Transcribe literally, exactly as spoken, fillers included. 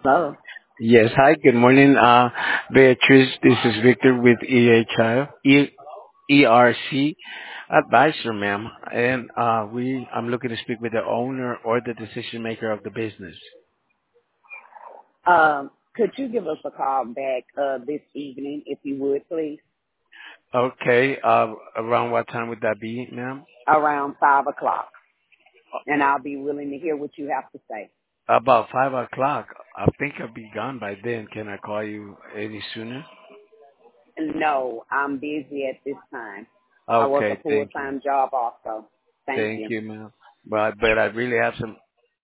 Hello. Yes. Hi, good morning, uh, Beatrice. This is Victor with E H I, E- ERC Advisor, ma'am. And uh, we, I'm looking to speak with the owner or the decision maker of the business. Um, could you give us a call back uh, this evening, if you would, please, Okay. Uh, around what time would that be, ma'am? around five o'clock, and I'll be willing to hear what you have to say. About five o'clock. I think I'll be gone by then. Can I call you any sooner? No, I'm busy at this time. I work a Okay. Thank you. full-time job also. Thank Thank you. you, ma'am. But but I really have some